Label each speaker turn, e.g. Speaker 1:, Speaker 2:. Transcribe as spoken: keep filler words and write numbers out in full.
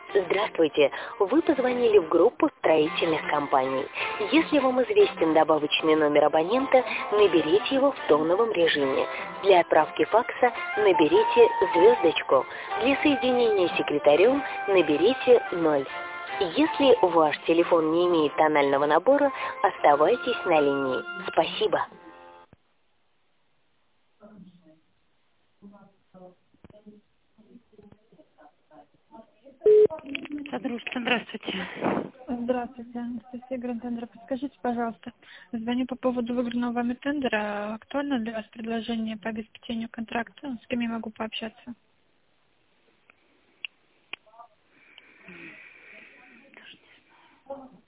Speaker 1: Здравствуйте! Вы позвонили в группу строительных компаний. Если вам известен добавочный номер абонента, наберите его в тоновом режиме. Для отправки факса наберите звездочку. Для соединения с секретарем наберите ноль. Если ваш телефон не имеет тонального набора, оставайтесь на линии. Спасибо.
Speaker 2: Содружество, здравствуйте.
Speaker 3: Здравствуйте, Анастасия Грантендера. Подскажите, пожалуйста, звоню по поводу выигранного вами тендера. Актуально для вас предложение по обеспечению контракта? С кем я могу пообщаться?
Speaker 2: Даже не знаю.